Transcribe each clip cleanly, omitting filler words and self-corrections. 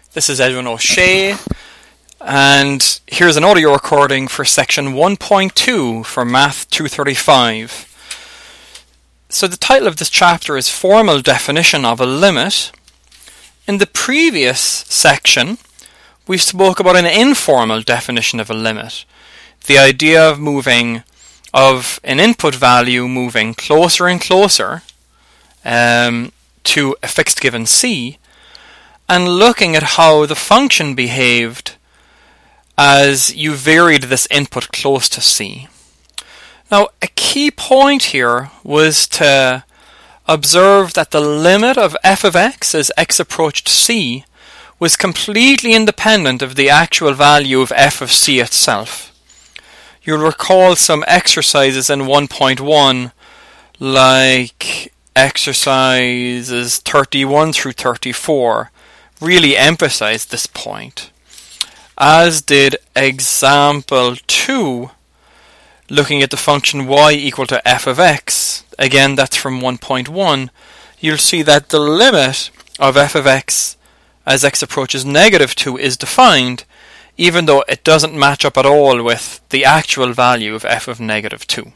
This is Edwin O'Shea, and here's an audio recording for section 1.2 for Math 235. So the title of this chapter is Formal Definition of a Limit. In the previous section, we spoke about an informal definition of a limit. The idea of an input value moving closer and closer to a fixed given c, and looking at how the function behaved as you varied this input close to c. Now, a key point here was to observe that the limit of f of x as x approached c was completely independent of the actual value of f of c itself. You'll recall some exercises in 1.1, like exercises 31 through 34, really emphasized this point, as did example 2, looking at the function y equal to f of x. Again, that's from 1.1. You'll see that the limit of f of x as x approaches negative 2 is defined, even though it doesn't match up at all with the actual value of f of negative 2.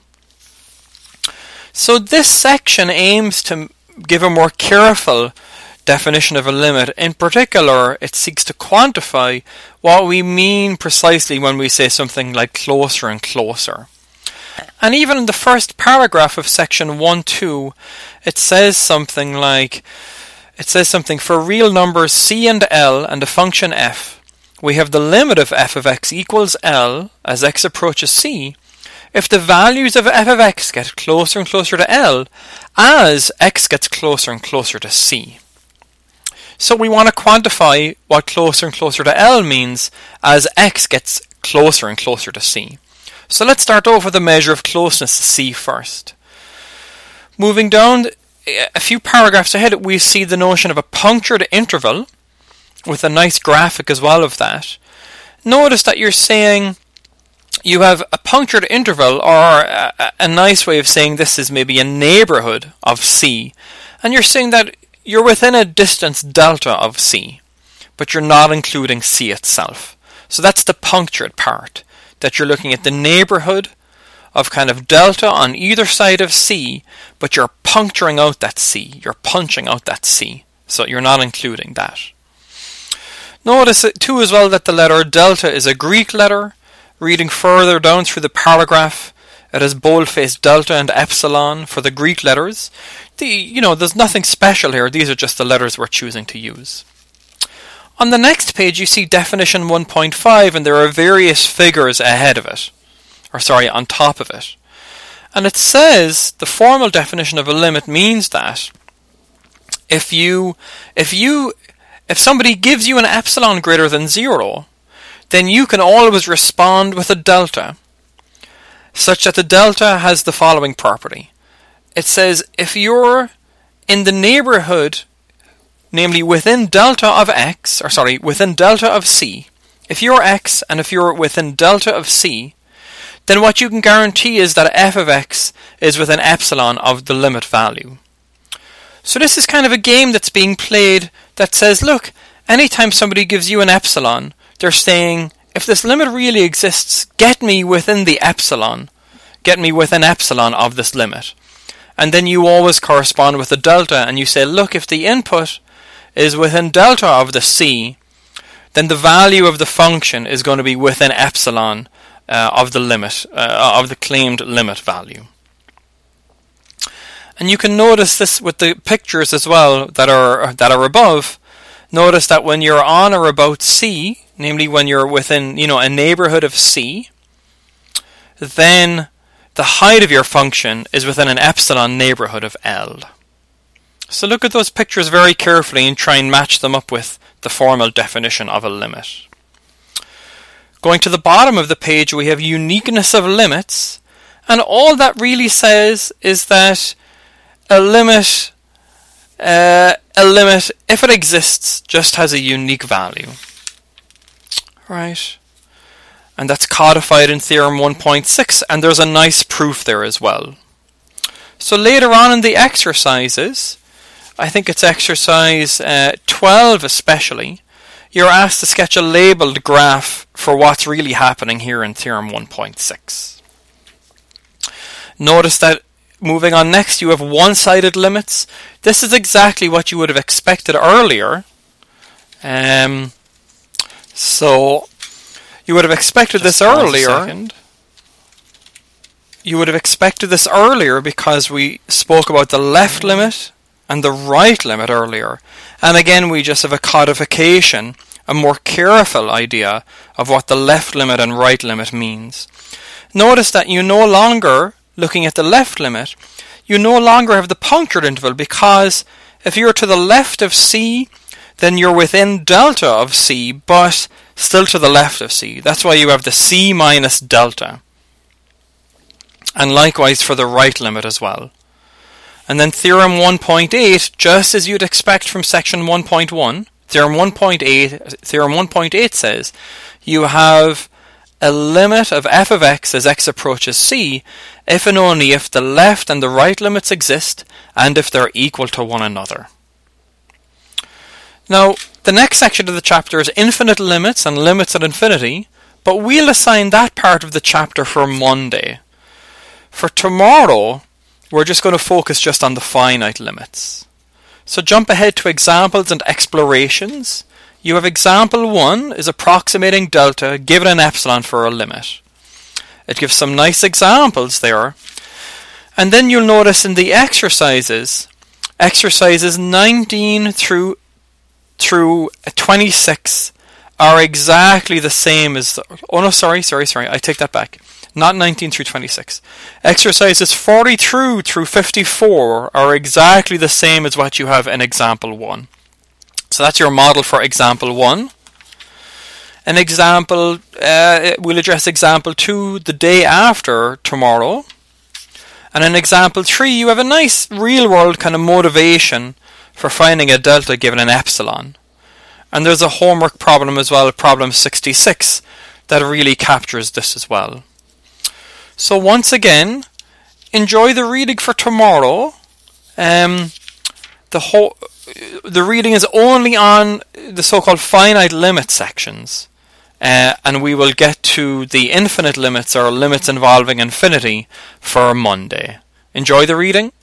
So this section aims to give a more careful definition of a limit. In particular, it seeks to quantify what we mean precisely when we say something like closer and closer. And even in the first paragraph of section 1.2, it says something for real numbers c and l and a function f, we have the limit of f of x equals l as x approaches c if the values of f of x get closer and closer to l as x gets closer and closer to c. So we want to quantify what closer and closer to l means as x gets closer and closer to c. So let's start off with a measure of closeness to c first. Moving down a few paragraphs ahead, we see the notion of a punctured interval with a nice graphic as well of that. Notice that you're saying you have a punctured interval, or a nice way of saying this is maybe a neighborhood of c, and you're saying that you're within a distance delta of c, but you're not including c itself. So that's the punctured part, that you're looking at the neighborhood of kind of delta on either side of c, but you're puncturing out that c, you're punching out that c, so you're not including that. Notice too as well that the letter delta is a Greek letter. Reading further down through the paragraph, it has bold-faced delta and epsilon for the Greek letters. There's nothing special here. These are just the letters we're choosing to use. On the next page, you see definition 1.5, and there are various figures ahead of it. On top of it. And it says the formal definition of a limit means that if somebody gives you an epsilon greater than 0, then you can always respond with a delta, such that the delta has the following property. It says if you're in the neighborhood, namely within delta of c, if you're x and if you're within delta of c, then what you can guarantee is that f of x is within epsilon of the limit value. So this is kind of a game that's being played that says, look, anytime somebody gives you an epsilon, they're saying, if this limit really exists, get me within epsilon of this limit. And then you always correspond with the delta, and you say, look, if the input is within delta of the c, then the value of the function is going to be within epsilon of the limit, of the claimed limit value. And you can notice this with the pictures as well that are above. Notice that when you're on or about c, namely when you're within a neighborhood of c, then the height of your function is within an epsilon neighborhood of L. So look at those pictures very carefully and try and match them up with the formal definition of a limit. Going to the bottom of the page, we have uniqueness of limits, and all that really says is that a limit, if it exists, just has a unique value. Right? And that's codified in Theorem 1.6, and there's a nice proof there as well. So later on in the exercises, I think it's exercise 12 especially, you're asked to sketch a labelled graph for what's really happening here in Theorem 1.6. Notice that moving on next, you have one-sided limits. This is exactly what you would have expected earlier. So you would have expected this earlier. You would have expected this earlier because we spoke about the left limit and the right limit earlier. And again, we just have a codification, a more careful idea of what the left limit and right limit means. Notice that you no longer, looking at the left limit, you no longer have the punctured interval, because if you're to the left of C, then you're within delta of C, but still to the left of C. That's why you have the C minus delta. And likewise for the right limit as well. And then Theorem 1.8, just as you'd expect from section 1.1, Theorem 1.8 says you have a limit of f of x as x approaches C if and only if the left and the right limits exist and if they're equal to one another. Now, the next section of the chapter is infinite limits and limits at infinity, but we'll assign that part of the chapter for Monday. For tomorrow, we're just going to focus just on the finite limits. So jump ahead to examples and explorations. You have example 1 is approximating delta given an epsilon for a limit. It gives some nice examples there. And then you'll notice in the exercises 19 through 26 are exactly the same as sorry, I take that back. Not 19 through 26. Exercises 40 through 54 are exactly the same as what you have in example 1. So that's your model for example 1. An example, we'll address example 2 the day after tomorrow. And in example 3, you have a nice real-world kind of motivation for finding a delta given an epsilon. And there's a homework problem as well, problem 66, that really captures this as well. So once again, enjoy the reading for tomorrow. The reading is only on the so-called finite limit sections. And we will get to the infinite limits or limits involving infinity for Monday. Enjoy the reading.